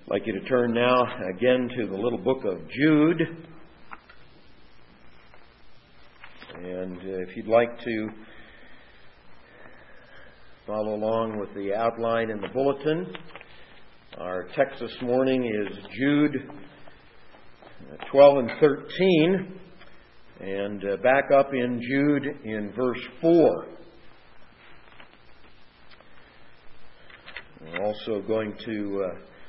I'd like you to turn now again to the little book of Jude. And if you'd like to follow along with the outline in the bulletin, our text this morning is Jude 12 and 13. And back up in Jude in verse 4. We're also going to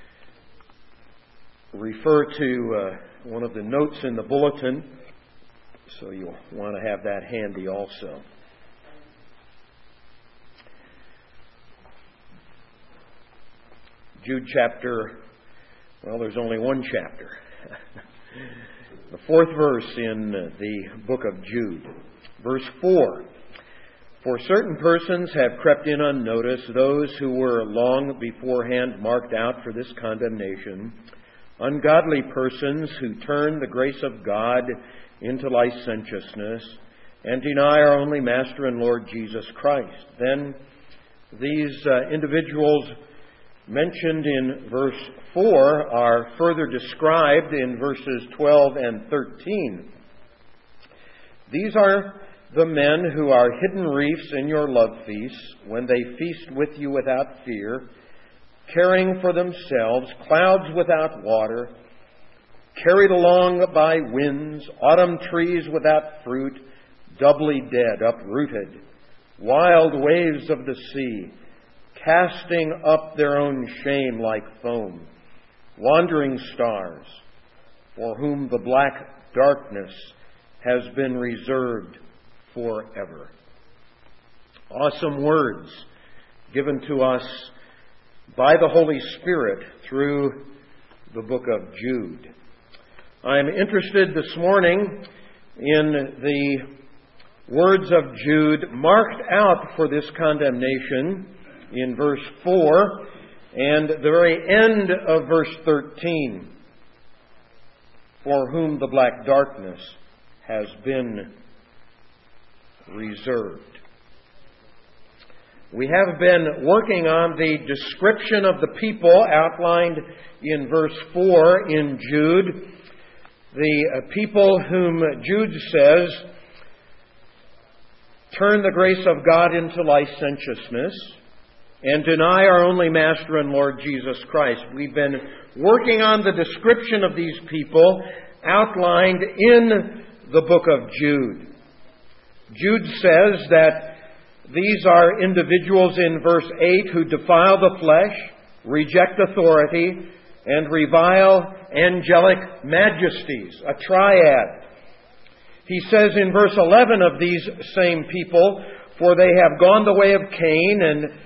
refer to one of the notes in the bulletin, so you'll want to have that handy also. Jude chapter, well, there's only one chapter. The fourth verse in the book of Jude. Verse 4. For certain persons have crept in unnoticed, those who were long beforehand marked out for this condemnation, ungodly persons who turn the grace of God into licentiousness and deny our only Master and Lord Jesus Christ. Then these individuals mentioned in verse 4 are further described in verses 12 and 13. These are the men who are hidden reefs in your love feasts, when they feast with you without fear, caring for themselves clouds without water, carried along by winds, autumn trees without fruit, doubly dead, uprooted, wild waves of the sea, casting up their own shame like foam, wandering stars, for whom the black darkness has been reserved forever. Awesome words given to us by the Holy Spirit through the book of Jude. I'm interested this morning in the words of Jude marked out for this condemnation in verse 4 and the very end of verse 13, for whom the black darkness has been reserved. We have been working on the description of the people outlined in verse 4 in Jude. The people whom Jude says turn the grace of God into licentiousness and deny our only Master and Lord Jesus Christ. We've been working on the description of these people outlined in the book of Jude. Jude says that these are individuals in verse 8 who defile the flesh, reject authority, and revile angelic majesties, a triad. He says in verse 11 of these same people, for they have gone the way of Cain,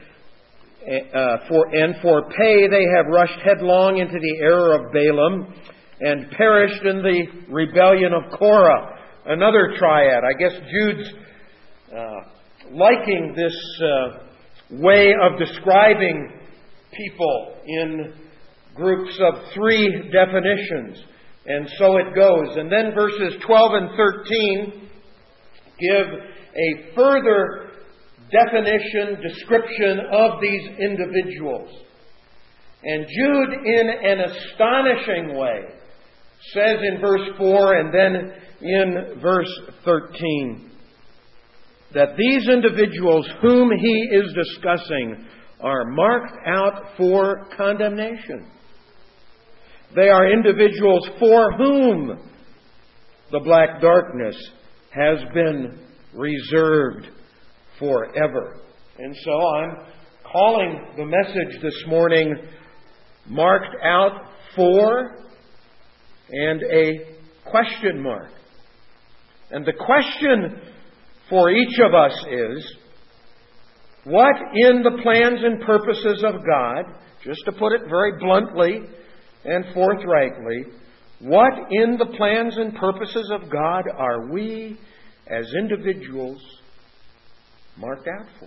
and for pay they have rushed headlong into the error of Balaam, and perished in the rebellion of Korah. Another triad. I guess Jude's liking this way of describing people in groups of three definitions. And so it goes. And then verses 12 and 13 give a further description of these individuals. And Jude, in an astonishing way, says in verse 4 and then in verse 13 that these individuals whom he is discussing are marked out for condemnation. They are individuals for whom the black darkness has been reserved forever. And so I'm calling the message this morning marked out for and a question mark. And the question for each of us is, what in the plans and purposes of God, just to put it very bluntly and forthrightly, what in the plans and purposes of God are we as individuals marked out for?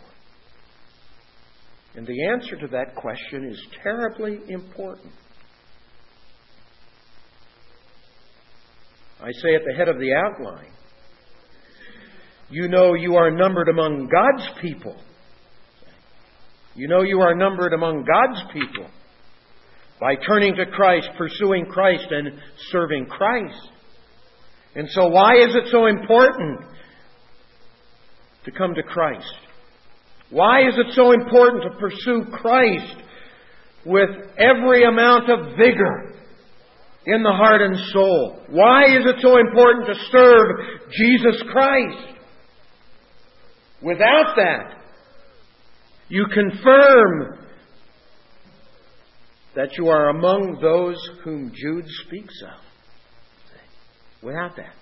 And the answer to that question is terribly important. I say at the head of the outline, you know you are numbered among God's people. You know you are numbered among God's people. by turning to Christ, pursuing Christ, and serving Christ. And so why is it so important to come to Christ? Why is it so important to pursue Christ with every amount of vigor in the heart and soul? Why is it so important to serve Jesus Christ? Without that, you confirm that you are among those whom Jude speaks of. Without that.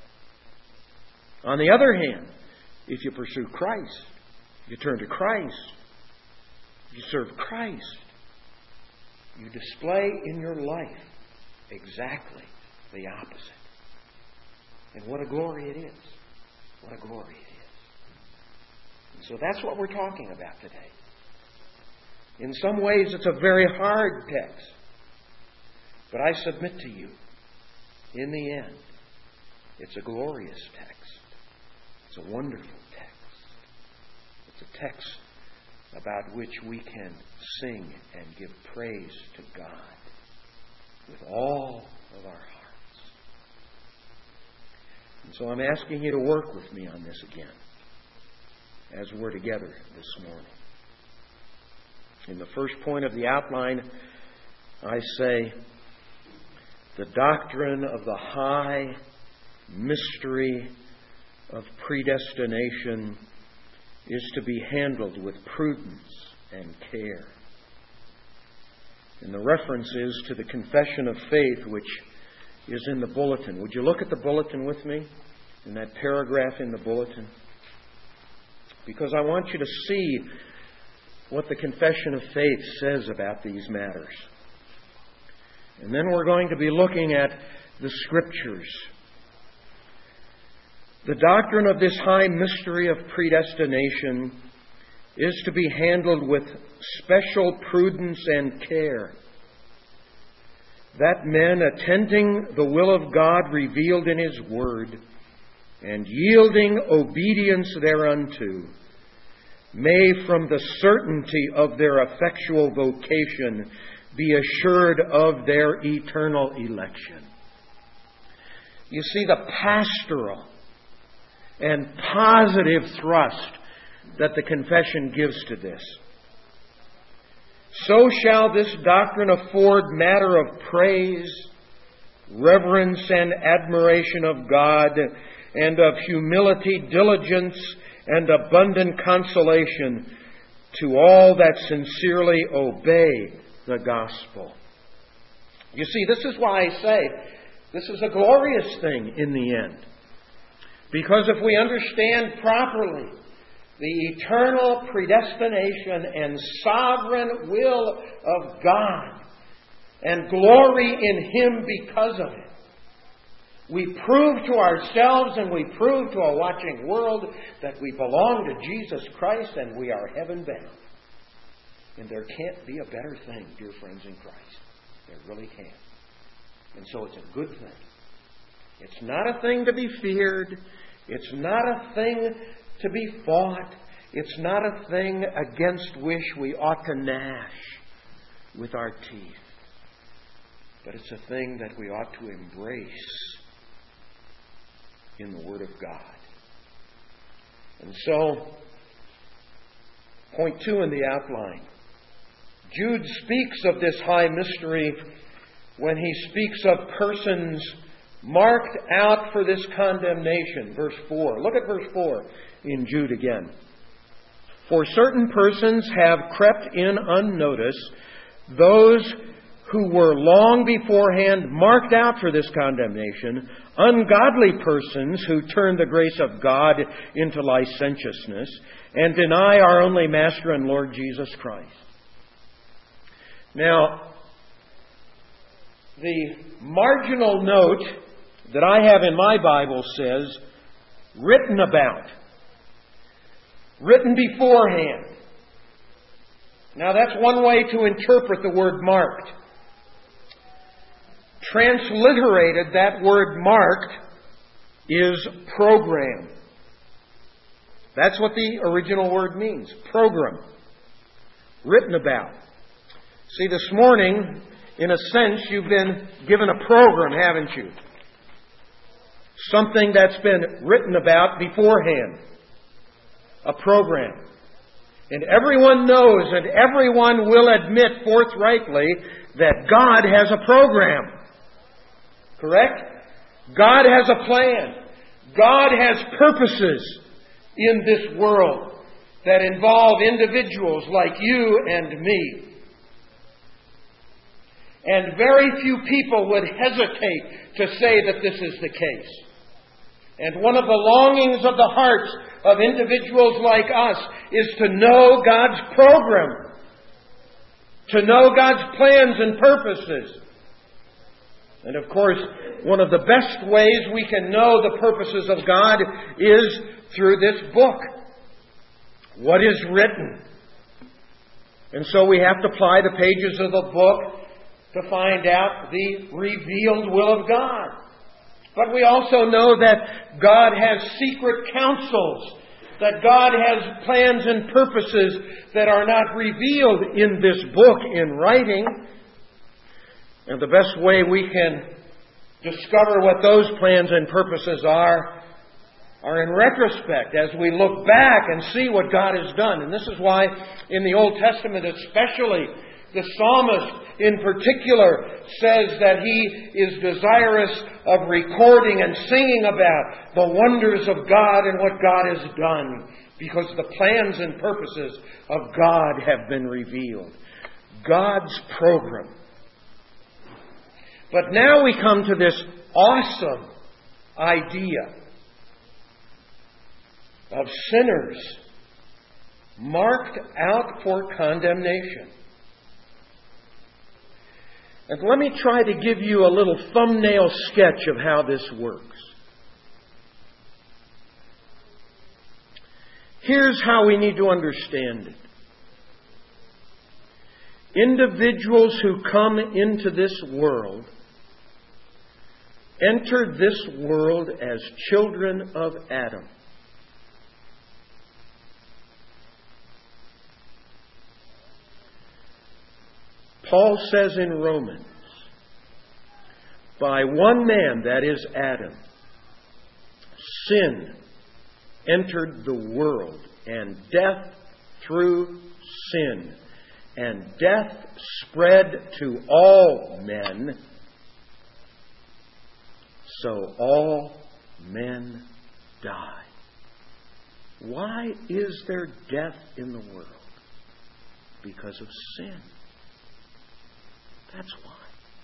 On the other hand, if you pursue Christ, you turn to Christ, you serve Christ, you display in your life exactly the opposite. And what a glory it is. What a glory it is. And so that's what we're talking about today. In some ways, it's a very hard text. But I submit to you, in the end, it's a glorious text. It's a wonderful text. It's a text about which we can sing and give praise to God with all of our hearts. And so I'm asking you to work with me on this again as we're together this morning. In the first point of the outline, I say, the doctrine of the high mystery of predestination is to be handled with prudence and care. And the reference is to the confession of faith, which is in the bulletin. Would you look at the bulletin with me? In that paragraph in the bulletin? Because I want you to see what the confession of faith says about these matters. And then we're going to be looking at the Scriptures. The doctrine of this high mystery of predestination is to be handled with special prudence and care, that men, attending the will of God revealed in His Word, and yielding obedience thereunto, may from the certainty of their effectual vocation be assured of their eternal election. You see the pastoral and positive thrust that the confession gives to this. So shall this doctrine afford matter of praise, reverence, and admiration of God, and of humility, diligence, and abundant consolation to all that sincerely obey the gospel. You see, this is why I say this is a glorious thing in the end. Because if we understand properly the eternal predestination and sovereign will of God and glory in Him because of it, we prove to ourselves and we prove to a watching world that we belong to Jesus Christ and we are heaven-bound. And there can't be a better thing, dear friends in Christ. There really can't. And so it's a good thing. It's not a thing to be feared. It's not a thing to be fought. It's not a thing against which we ought to gnash with our teeth. But it's a thing that we ought to embrace in the Word of God. And so, point 2 in the outline. Jude speaks of this high mystery when he speaks of persons marked out for this condemnation. Verse 4. Look at verse 4 in Jude again. For certain persons have crept in unnoticed, those who were long beforehand marked out for this condemnation, ungodly persons who turn the grace of God into licentiousness and deny our only Master and Lord Jesus Christ. Now, the marginal note that I have in my Bible says, written about, written beforehand. Now that's one way to interpret the word marked. Transliterated, that word marked is program. That's what the original word means. Program. Written about. See, this morning In a sense, you've been given a program, haven't you? Something that's been written about beforehand. A program. And everyone knows and everyone will admit forthrightly that God has a program. Correct? God has a plan. God has purposes in this world that involve individuals like you and me. And very few people would hesitate to say that this is the case. And one of the longings of the hearts of individuals like us is to know God's program, to know God's plans and purposes. And of course, one of the best ways we can know the purposes of God is through this book. What is written? And so we have to ply the pages of the book to find out the revealed will of God. But we also know that God has secret counsels, that God has plans and purposes that are not revealed in this book in writing. And the best way we can discover what those plans and purposes are in retrospect, as we look back and see what God has done. And this is why in the Old Testament especially, the psalmist in particular says that he is desirous of recording and singing about the wonders of God and what God has done, because the plans and purposes of God have been revealed. God's program. But now we come to this awesome idea of sinners marked out for condemnation. And let me try to give you a little thumbnail sketch of how this works. Here's how we need to understand it. Individuals who come into this world entered this world as children of Adam. Paul says in Romans, by one man, that is Adam, sin entered the world, and death through sin. And death spread to all men, so all men die. Why is there death in the world? Because of sin. That's why.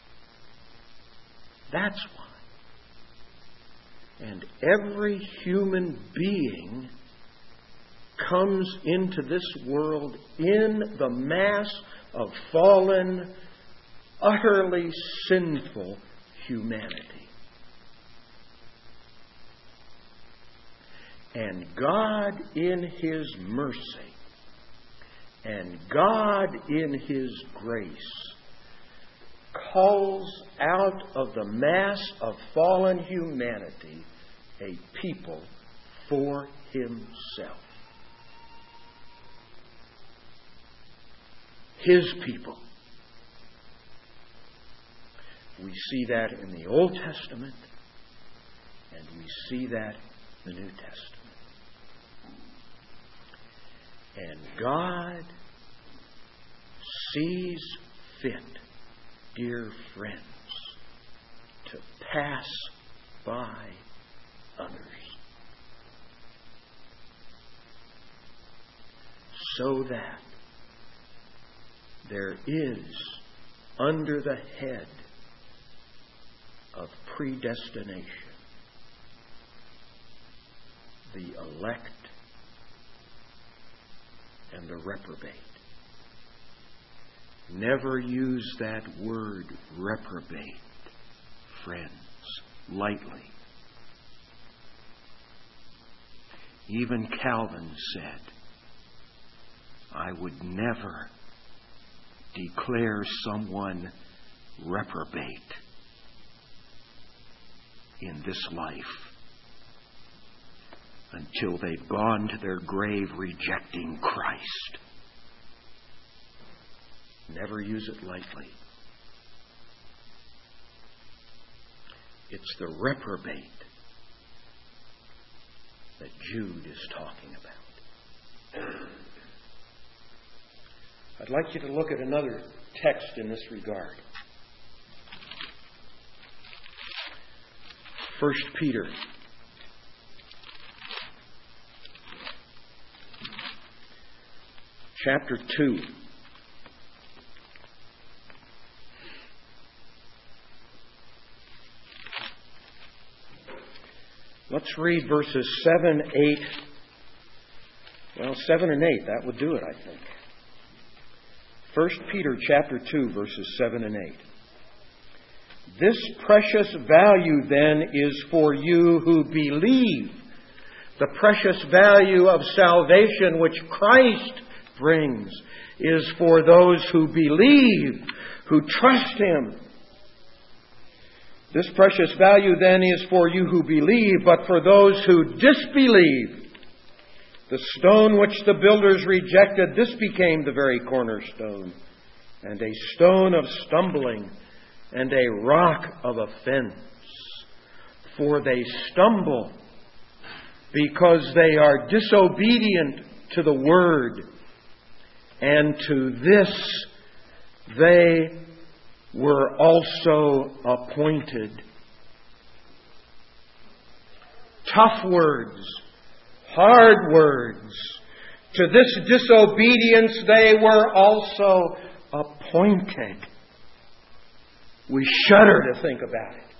That's why. And every human being comes into this world in the mass of fallen, utterly sinful humanity. And God in His mercy and God in His grace calls out of the mass of fallen humanity a people for Himself. His people. We see that in the Old Testament, and we see that in the New Testament. And God sees fit, dear friends, to pass by others, so that there is, under the head of predestination, the elect and the reprobate. Never use that word reprobate, friends, lightly. Even Calvin said, I would never declare someone reprobate in this life until they've gone to their grave rejecting Christ. Never use it lightly. It's the reprobate that Jude is talking about. I'd like you to look at another text in this regard. 1 Peter chapter 2. Let's read verses 7, 8. Well, 7 and 8, that would do it, I think. 1 Peter chapter 2, verses 7 and 8. This precious value then is for you who believe. The precious value of salvation which Christ brings is for those who believe, who trust Him. This precious value then is for you who believe, but for those who disbelieve, the stone which the builders rejected, this became the very cornerstone, and a stone of stumbling, and a rock of offense. For they stumble because they are disobedient to the word, and to this they were also appointed. Tough words, hard words. To this disobedience they were also appointed. We shudder to think about it.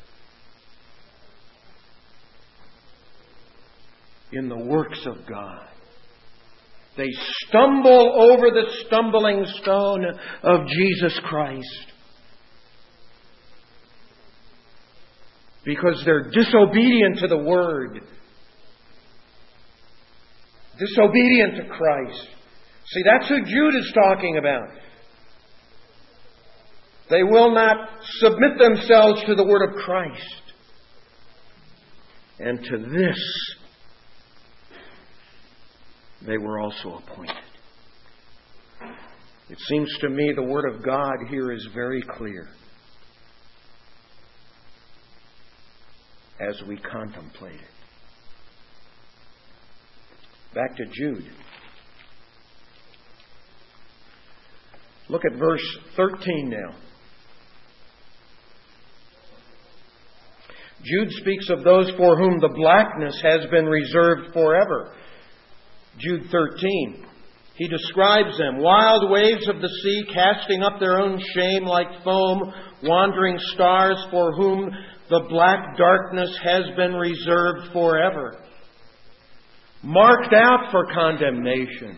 In the works of God. They stumble over the stumbling stone of Jesus Christ. Because they're disobedient to the Word. Disobedient to Christ. See, that's who Jude is talking about. They will not submit themselves to the Word of Christ. And to this, they were also appointed. It seems to me the Word of God here is very clear as we contemplate it. Back to Jude. Look at verse 13 now. Jude speaks of those for whom the blackness has been reserved forever. Jude 13. He describes them, wild waves of the sea, casting up their own shame like foam, wandering stars for whom the black darkness has been reserved forever. Marked out for condemnation.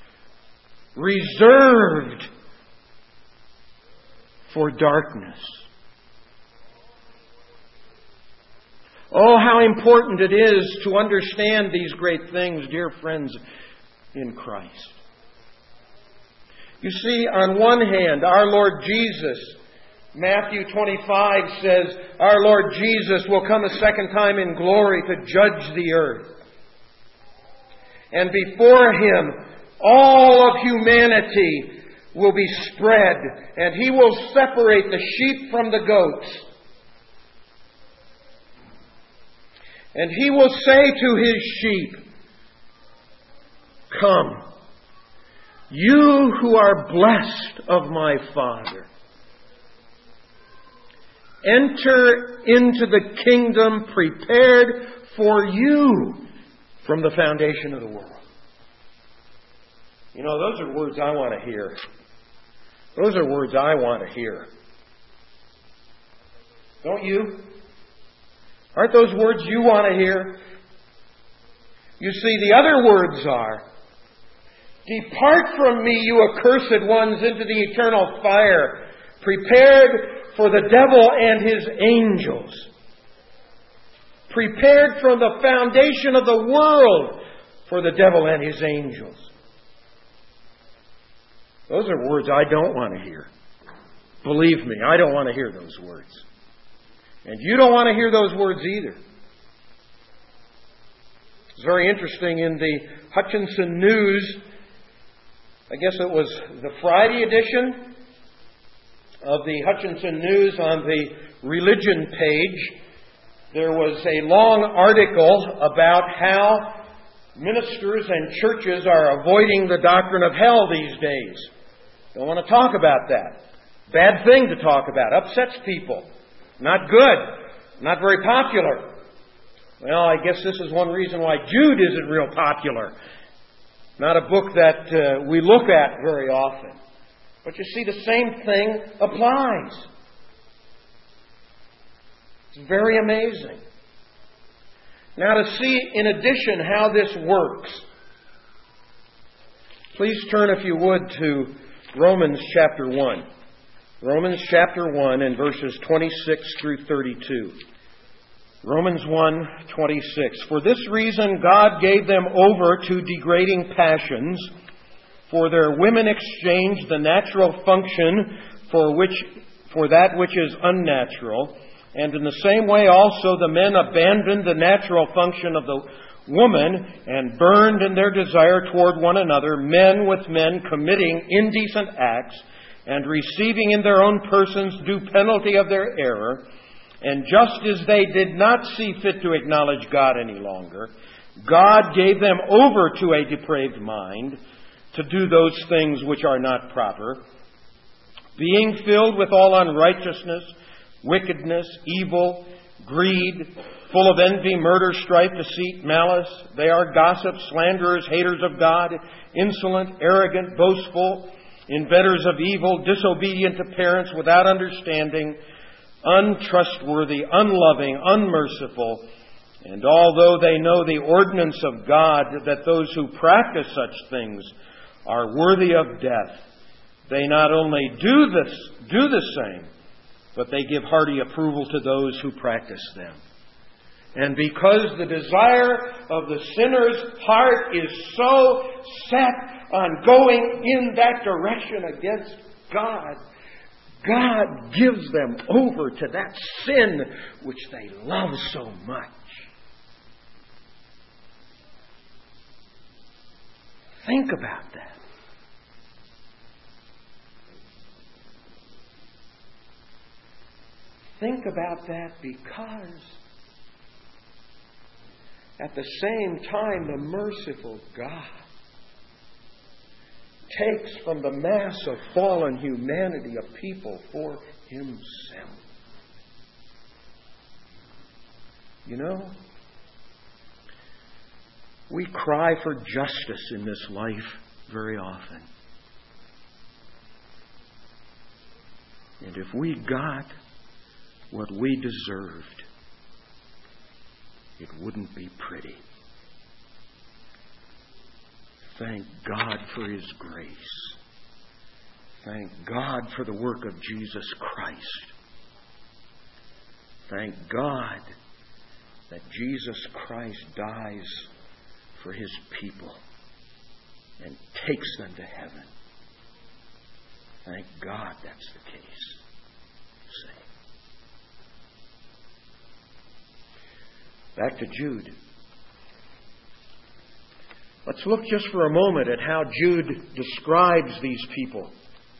Reserved for darkness. Oh, how important it is to understand these great things, dear friends in Christ. You see, on one hand, our Lord Jesus, Matthew 25 says, our Lord Jesus will come a second time in glory to judge the earth. And before Him, all of humanity will be spread, and He will separate the sheep from the goats. And He will say to His sheep, come, you who are blessed of my Father, enter into the kingdom prepared for you from the foundation of the world. You know, those are words I want to hear. Those are words I want to hear. Don't you? Aren't those words you want to hear? You see, the other words are, depart from me, you accursed ones, into the eternal fire, prepared for the devil and his angels. Prepared from the foundation of the world for the devil and his angels. Those are words I don't want to hear. Believe me, I don't want to hear those words. And you don't want to hear those words either. It's very interesting in the Hutchinson News, I guess it was the Friday edition of the Hutchinson News on the religion page. there was a long article about how ministers and churches are avoiding the doctrine of hell these days. Don't want to talk about that. Bad thing to talk about. Upsets people. Not good. Not very popular. Well, I guess this is one reason why Jude isn't real popular. Not a book that we look at very often. But you see, the same thing applies. It's very amazing. Now, to see in addition how this works, please turn, if you would, to Romans chapter 1. Romans chapter 1 and verses 26 through 32. Romans 1:26. For this reason God gave them over to degrading passions, for their women exchanged the natural function for that which is unnatural. And in the same way also the men abandoned the natural function of the woman and burned in their desire toward one another, men with men committing indecent acts and receiving in their own persons due penalty of their error. And just as they did not see fit to acknowledge God any longer, God gave them over to a depraved mind to do those things which are not proper, being filled with all unrighteousness, wickedness, evil, greed, full of envy, murder, strife, deceit, malice. They are gossips, slanderers, haters of God, insolent, arrogant, boastful, inventors of evil, disobedient to parents, without understanding, untrustworthy, unloving, unmerciful. And although they know the ordinance of God, that those who practice such things are worthy of death, they not only do the same, but they give hearty approval to those who practice them. And because the desire of the sinner's heart is so set on going in that direction against God, God gives them over to that sin which they love so much. Think about that. Think about that, because at the same time the merciful God takes from the mass of fallen humanity a people for Himself. You know, we cry for justice in this life very often. And if we got what we deserved, it wouldn't be pretty. Thank God for His grace. Thank God for the work of Jesus Christ. Thank God that Jesus Christ dies for His people and takes them to heaven. Thank God that's the case. See. Back to Jude. Let's look just for a moment at how Jude describes these people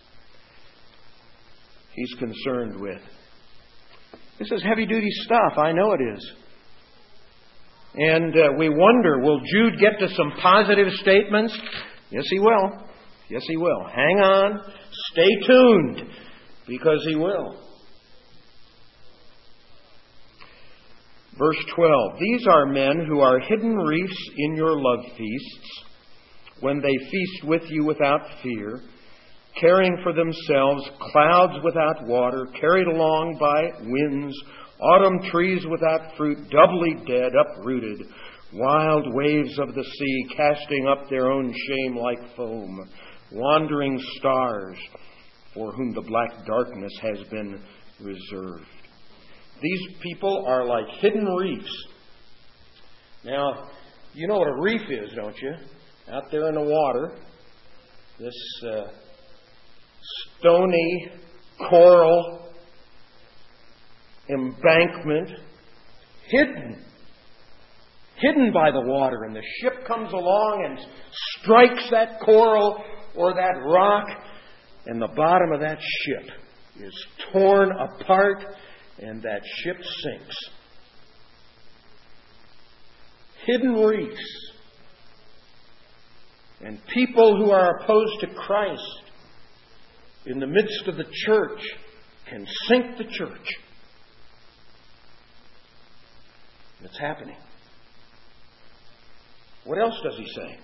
he's concerned with. This is heavy-duty stuff. I know it is. And we wonder, will Jude get to some positive statements? Yes, he will. Yes, he will. Hang on. Stay tuned, because he will. Verse 12, these are men who are hidden reefs in your love feasts, when they feast with you without fear, carrying for themselves clouds without water, carried along by winds, autumn trees without fruit, doubly dead, uprooted, wild waves of the sea, casting up their own shame like foam, wandering stars, for whom the black darkness has been reserved. These people are like hidden reefs. Now, you know what a reef is, don't you? Out there in the water, this stony coral embankment, hidden by the water, and the ship comes along and strikes that coral or that rock, and the bottom of that ship is torn apart, and that ship sinks. hidden reefs. And people who are opposed to Christ in the midst of the church can sink the church. It's happening. What else does he say?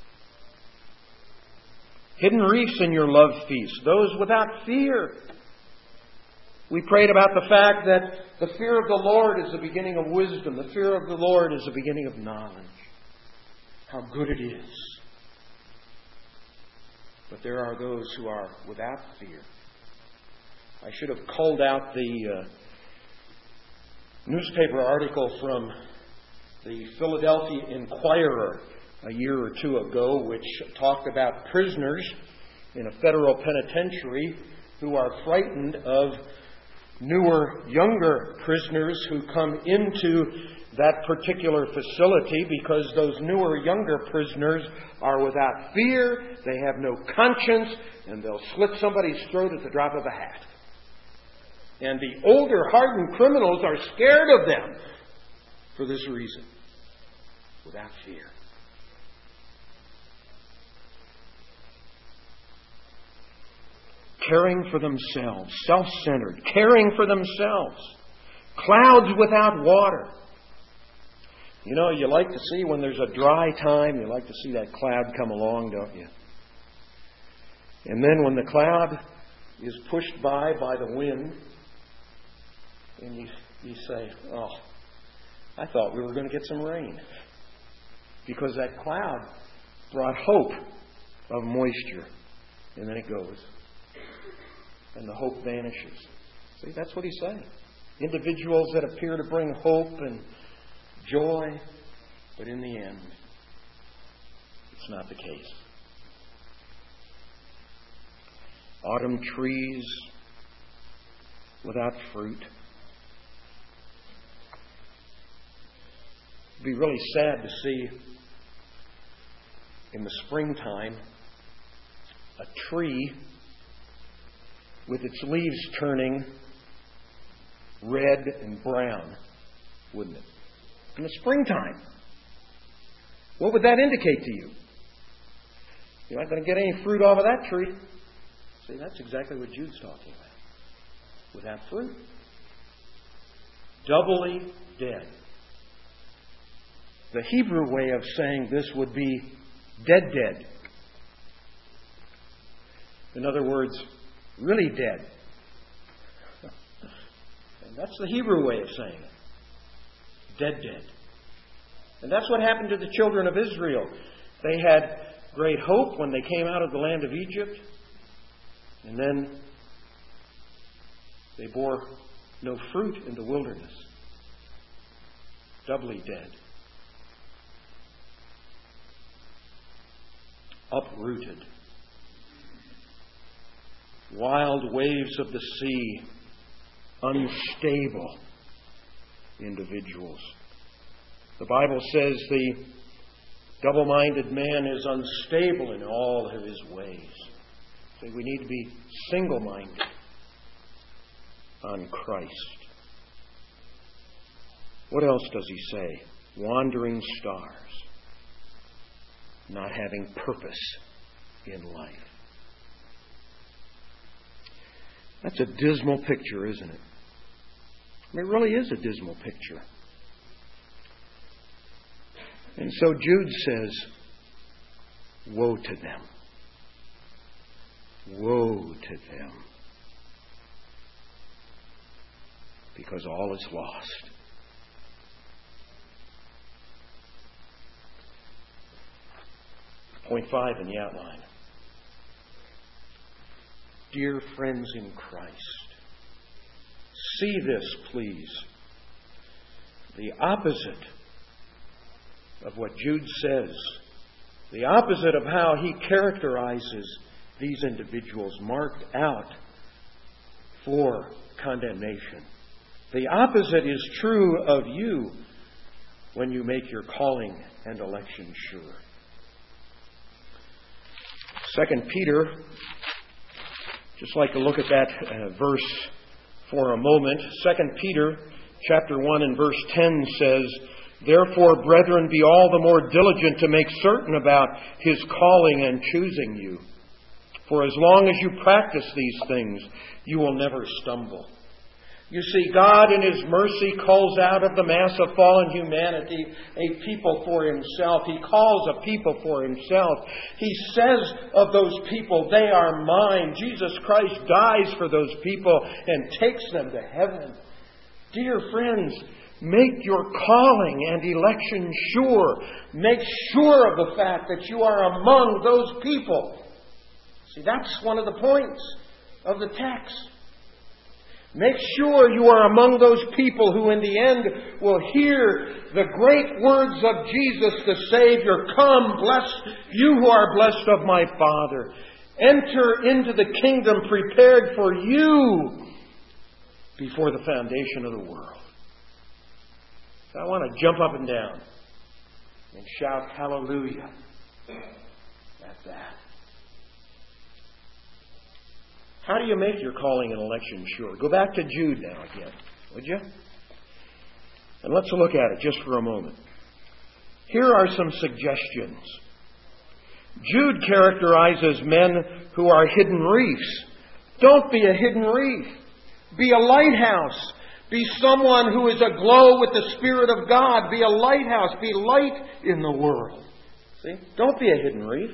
Hidden reefs in your love feast, those without fear. We prayed about the fact that the fear of the Lord is the beginning of wisdom. The fear of the Lord is the beginning of knowledge. How good it is. But there are those who are without fear. I should have culled out the newspaper article from the Philadelphia Inquirer a year or two ago, which talked about prisoners in a federal penitentiary who are frightened of newer, younger prisoners who come into that particular facility because those newer, younger prisoners are without fear, they have no conscience, and they'll slit somebody's throat at the drop of a hat. And the older, hardened criminals are scared of them for this reason. Without fear. Caring for themselves, self-centered, caring for themselves. Clouds without water. You know, you like to see when there's a dry time, you like to see that cloud come along, don't you? And then when the cloud is pushed by the wind, and you say, oh, I thought we were going to get some rain. Because that cloud brought hope of moisture. And then it goes. And the hope vanishes. See, that's what he's saying. Individuals that appear to bring hope and joy, but in the end, it's not the case. Autumn trees without fruit. It'd be really sad to see in the springtime a tree with its leaves turning red and brown, wouldn't it? In the springtime. What would that indicate to you? You're not going to get any fruit off of that tree. See, that's exactly what Jude's talking about. Without fruit. Doubly dead. The Hebrew way of saying this would be dead. In other words, really dead. And that's the Hebrew way of saying it. Dead. And that's what happened to the children of Israel. They had great hope when they came out of the land of Egypt. And then they bore no fruit in the wilderness. Doubly dead. Uprooted. Wild waves of the sea. Unstable individuals. The Bible says the double-minded man is unstable in all of his ways. So we need to be single-minded on Christ. What else does he say? Wandering stars. Not having purpose in life. That's a dismal picture, isn't it? It really is a dismal picture. And so Jude says, woe to them. Woe to them. Because all is lost. Point 5 in the outline. Dear friends in Christ, see this, please. The opposite of what Jude says, the opposite of how he characterizes these individuals marked out for condemnation. The opposite is true of you when you make your calling and election sure. 2 Peter, just like to look at that verse for a moment. 2 Peter chapter 1 and verse 10 says, Therefore, brethren, be all the more diligent to make certain about His calling and choosing you. For as long as you practice these things, you will never stumble. You see, God in His mercy calls out of the mass of fallen humanity a people for Himself. He calls a people for Himself. He says of those people, they are mine. Jesus Christ dies for those people and takes them to heaven. Dear friends, make your calling and election sure. Make sure of the fact that you are among those people. See, that's one of the points of the text. Make sure you are among those people who in the end will hear the great words of Jesus the Savior. Come, bless you who are blessed of my Father. Enter into the kingdom prepared for you before the foundation of the world. So I want to jump up and down and shout hallelujah at that. How do you make your calling and election sure? Go back to Jude now again, would you? And let's look at it just for a moment. Here are some suggestions. Jude characterizes men who are hidden reefs. Don't be a hidden reef. Be a lighthouse. Be someone who is aglow with the Spirit of God. Be a lighthouse. Be light in the world. See? Don't be a hidden reef.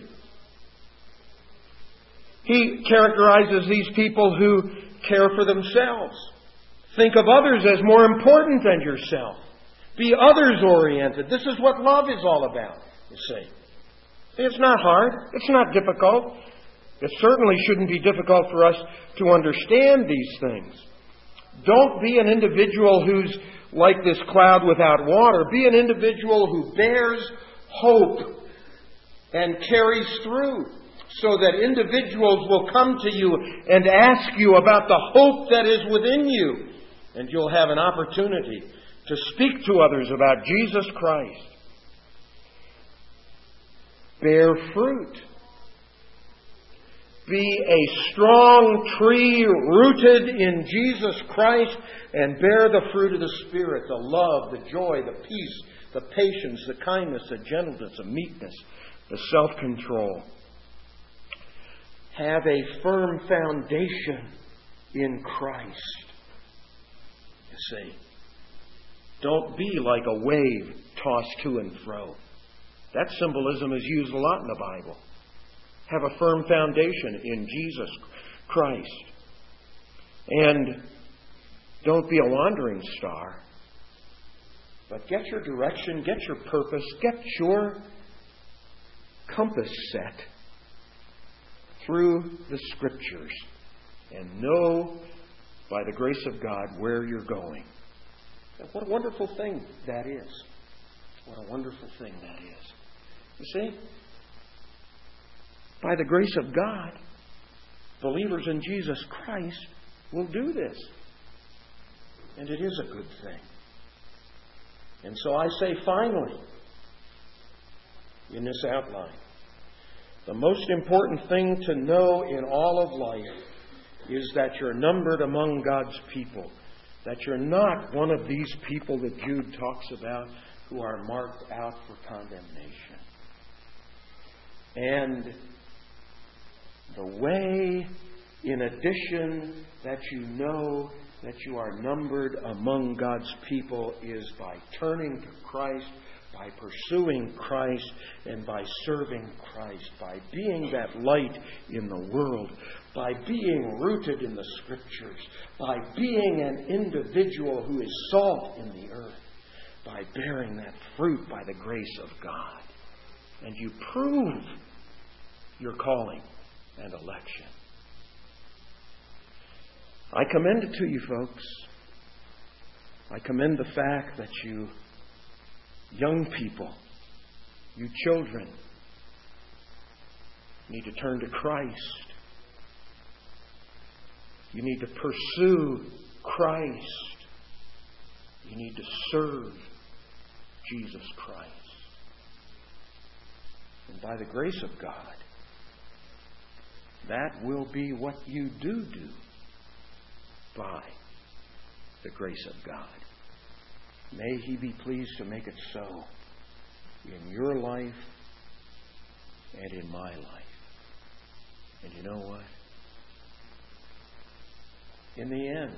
He characterizes these people who care for themselves. Think of others as more important than yourself. Be others-oriented. This is what love is all about, you see. It's not hard. It's not difficult. It certainly shouldn't be difficult for us to understand these things. Don't be an individual who's like this cloud without water. Be an individual who bears hope and carries through, so that individuals will come to you and ask you about the hope that is within you. And you'll have an opportunity to speak to others about Jesus Christ. Bear fruit. Be a strong tree rooted in Jesus Christ and bear the fruit of the Spirit, the love, the joy, the peace, the patience, the kindness, the gentleness, the meekness, the self-control. Have a firm foundation in Christ. You see, don't be like a wave tossed to and fro. That symbolism is used a lot in the Bible. Have a firm foundation in Jesus Christ. And don't be a wandering star. But get your direction, get your purpose, get your compass set through the Scriptures and know by the grace of God where you're going. And what a wonderful thing that is. What a wonderful thing that is. You see, by the grace of God, believers in Jesus Christ will do this. And it is a good thing. And so I say finally, in this outline, the most important thing to know in all of life is that you're numbered among God's people. That you're not one of these people that Jude talks about who are marked out for condemnation. And the way, in addition, that you know that you are numbered among God's people is by turning to Christ, by pursuing Christ, and by serving Christ, by being that light in the world, by being rooted in the Scriptures, by being an individual who is salt in the earth, by bearing that fruit by the grace of God. And you prove your calling and election. I commend it to you, folks. I commend the fact that you young people, you children, need to turn to Christ. You need to pursue Christ. You need to serve Jesus Christ. And by the grace of God, that will be what you do by the grace of God. May He be pleased to make it so in your life and in my life. And you know what? In the end,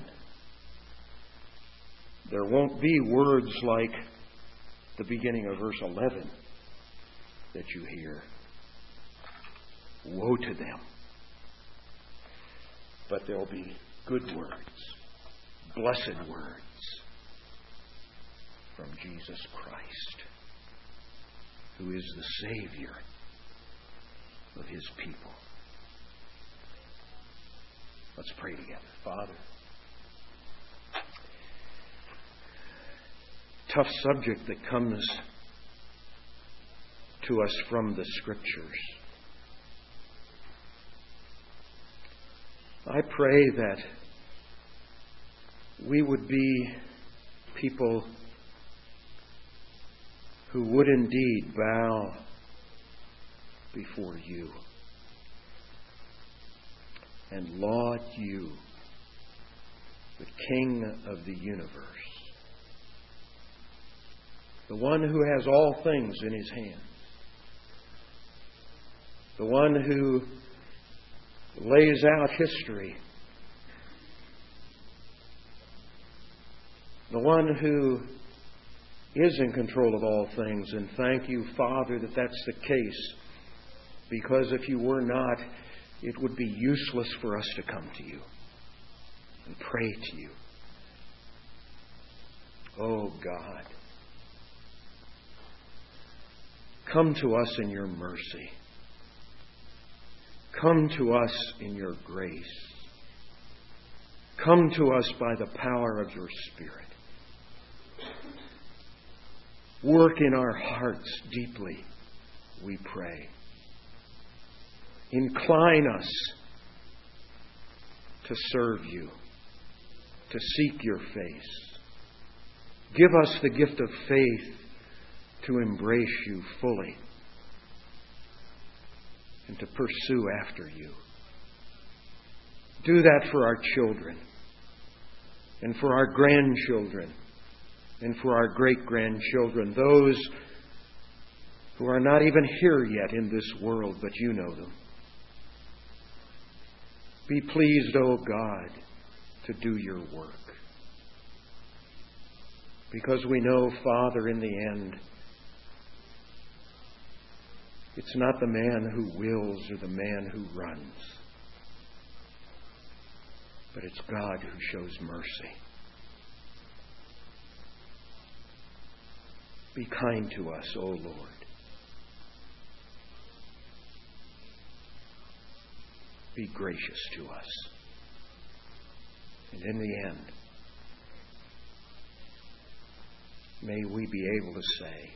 there won't be words like the beginning of verse 11 that you hear. Woe to them. But there'll be good words, blessed words from Jesus Christ, who is the Savior of His people. Let's pray together. Father, tough subject that comes to us from the Scriptures. I pray that we would be people who would indeed bow before You and laud You, the King of the universe, the one who has all things in His hands, the one who lays out history, the one who is in control of all things. And thank You, Father, that that's the case, because if You were not, it would be useless for us to come to You and pray to You. Oh God, come to us in Your mercy. Come to us in Your grace. Come to us by the power of Your Spirit. Work in our hearts deeply, we pray. Incline us to serve You, to seek Your face. Give us the gift of faith to embrace You fully and to pursue after You. Do that for our children and for our grandchildren and for our great-grandchildren, those who are not even here yet in this world, but You know them. Be pleased, O God, to do Your work. Because we know, Father, in the end, it's not the man who wills or the man who runs, but it's God who shows mercy. Be kind to us, O Lord. Be gracious to us. And in the end, may we be able to say,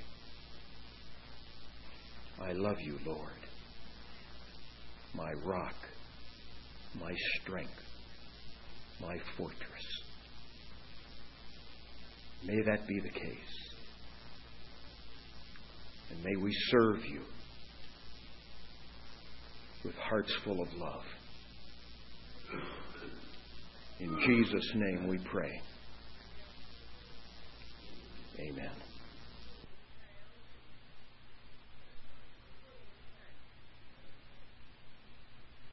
I love You, Lord, my rock, my strength, my fortress. May that be the case. And may we serve You with hearts full of love. In Jesus' name we pray. Amen.